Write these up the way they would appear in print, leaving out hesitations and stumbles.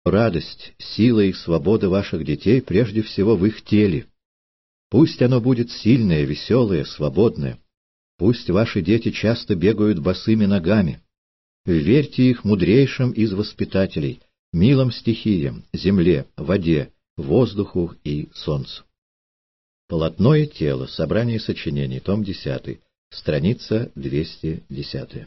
Радость, сила и свобода ваших детей прежде всего в их теле. Пусть оно будет сильное, веселое, свободное. Пусть ваши дети часто бегают босыми ногами. Верьте их мудрейшим из воспитателей, милым стихиям, земле, воде, воздуху и солнцу. Полотно и тело. Собрание сочинений. Том 10. Страница 210.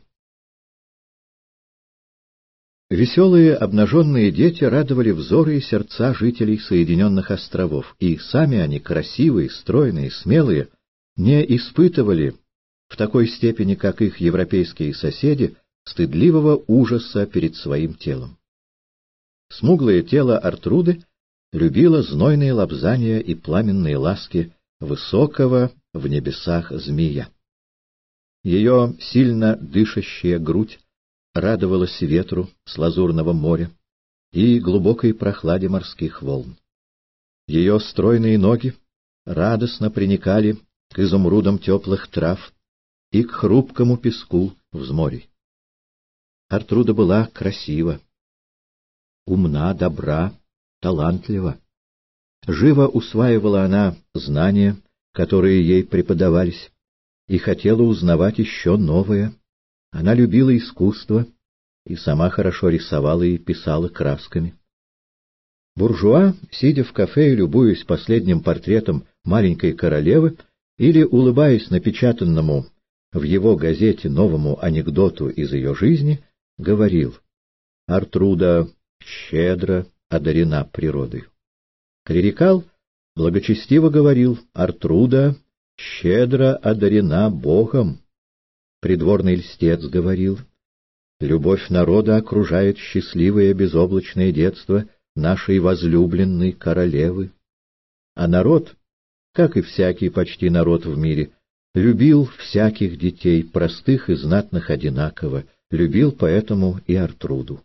Веселые обнаженные дети радовали взоры и сердца жителей Соединенных островов, и сами они, красивые, стройные, смелые, не испытывали в такой степени, как их европейские соседи, стыдливого ужаса перед своим телом. Смуглое тело Артруды любило знойные лобзания и пламенные ласки высокого в небесах змея. Ее сильно дышащая грудь радовалась ветру с лазурного моря и глубокой прохладе морских волн. Ее стройные ноги радостно приникали к изумрудам теплых трав и к хрупкому песку взморий. Артруда была красива, умна, добра, талантлива. Живо усваивала она знания, которые ей преподавались, и хотела узнавать еще новое. Она любила искусство и сама хорошо рисовала и писала красками. Буржуа, сидя в кафе и любуясь последним портретом маленькой королевы или улыбаясь напечатанному в его газете новому анекдоту из ее жизни, говорил: «Артруда щедро одарена природой». Клерикал благочестиво говорил: «Артруда щедро одарена Богом». Придворный льстец говорил: «Любовь народа окружает счастливое безоблачное детство нашей возлюбленной королевы». А народ, как и всякий почти народ в мире, любил всяких детей, простых и знатных одинаково, любил поэтому и Артруду.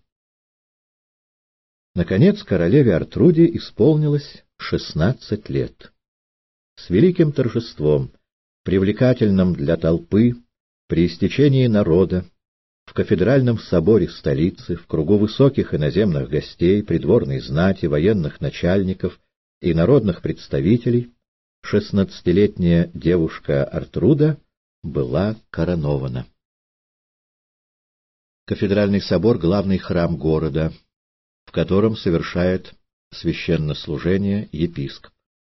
Наконец, королеве Артруде исполнилось 16 лет. С великим торжеством, привлекательным для толпы, при истечении народа, в кафедральном соборе столицы, в кругу высоких иноземных гостей, придворной знати, военных начальников и народных представителей, 16-летняя девушка Артруда была коронована. Кафедральный собор — главный храм города, в котором совершает священнослужение епископ.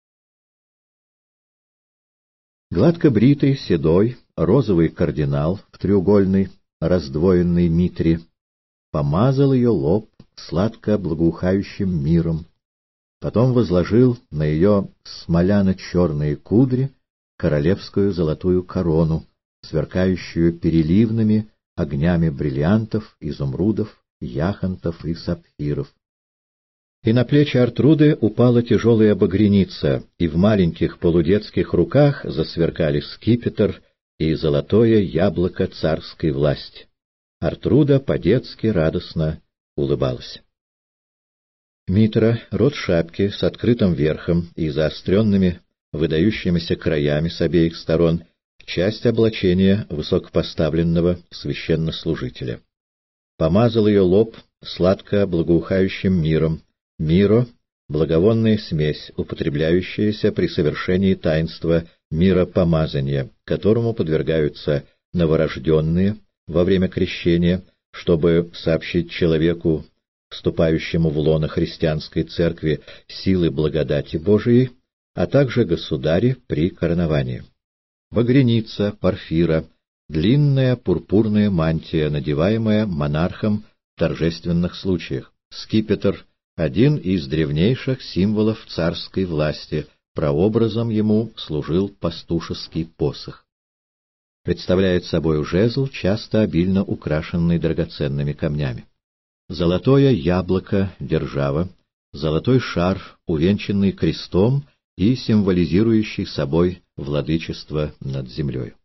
Гладко бритый, седой, розовый кардинал в треугольной, раздвоенной митре помазал ее лоб сладко благоухающим миром, потом возложил на ее смоляно-черные кудри королевскую золотую корону, сверкающую переливными огнями бриллиантов, изумрудов, яхонтов и сапфиров. И на плечи Артруды упала тяжелая багряница, и в маленьких полудетских руках засверкали скипетр и золотое яблоко царской власти. Артруда по-детски радостно улыбалась. Митра, рот шапки с открытым верхом и заостренными, выдающимися краями с обеих сторон, часть облачения высокопоставленного священнослужителя. Помазал ее лоб сладко благоухающим миром, миро — благовонная смесь, употребляющаяся при совершении таинства миропомазания, которому подвергаются новорожденные во время крещения, чтобы сообщить человеку, вступающему в лоно христианской церкви, силы благодати Божией, а также государи при короновании. Багряница, порфира, длинная пурпурная мантия, надеваемая монархом в торжественных случаях, скипетр — один из древнейших символов царской власти, прообразом ему служил пастушеский посох. Представляет собой жезл, часто обильно украшенный драгоценными камнями. Золотое яблоко — держава, золотой шар, увенчанный крестом и символизирующий собой владычество над землей.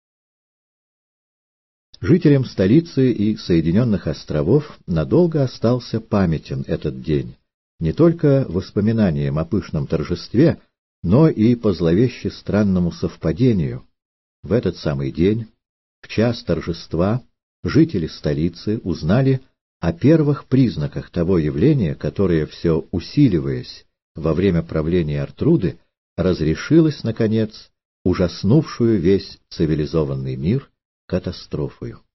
Жителям столицы и Соединенных островов надолго остался памятен этот день, не только воспоминанием о пышном торжестве, но и по зловеще странному совпадению. В этот самый день, в час торжества, жители столицы узнали о первых признаках того явления, которое, все усиливаясь во время правления Артруды, разрешилось, наконец, ужаснувшую весь цивилизованный мир катастрофою.